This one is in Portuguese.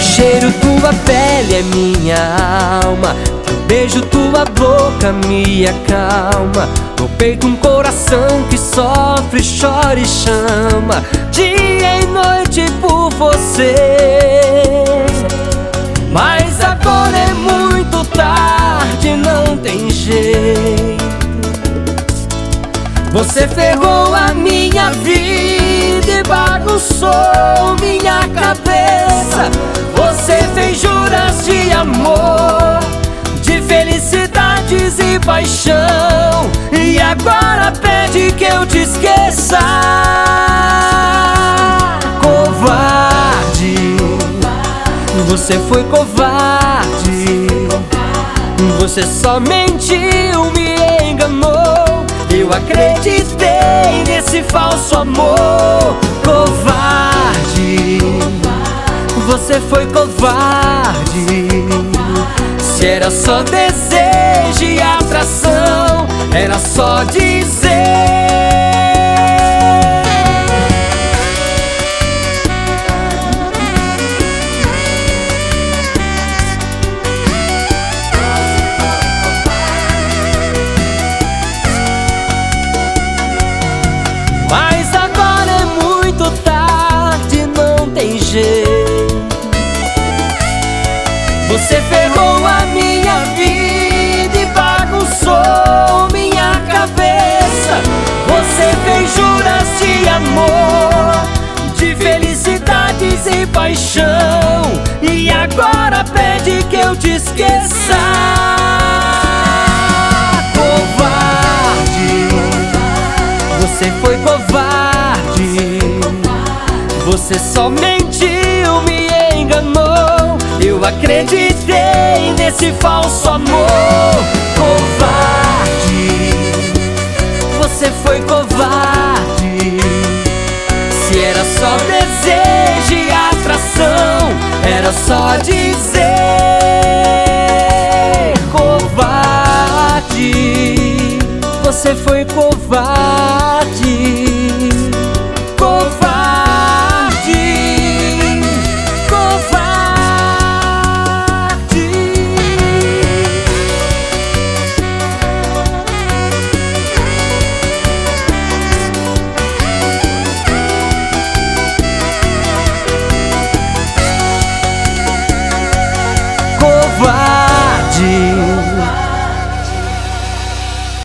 cheiro, tua pele é minha alma. Teu beijo, tua boca me acalma. No peito um coração que sofre, chora e chama, dia e noite por você. Mas agora é muito tarde, não tem jeito. Você ferrou a minha vida e bagunçou minha cabeça. Você fez juras de amor, de felicidades e paixão, e agora pede que eu te esqueça. Covarde, você foi covarde. Você só mentiu, me enganou. Eu acreditei nesse falso amor. Covarde, você foi covarde. Se era só desejo e atração, era só dizer. Mas agora é muito tarde, não tem jeito. Você ferrou a minha vida e bagunçou minha cabeça. Você fez juras de amor, de felicidades e paixão, e agora pede que eu te esqueça. Covarde, você foi covarde. Você só mentiu, me enganou. Eu acreditei nesse falso amor. Covarde, você foi covarde. Se era só desejo e atração, era só dizer. Covarde, você foi covarde. Covarde,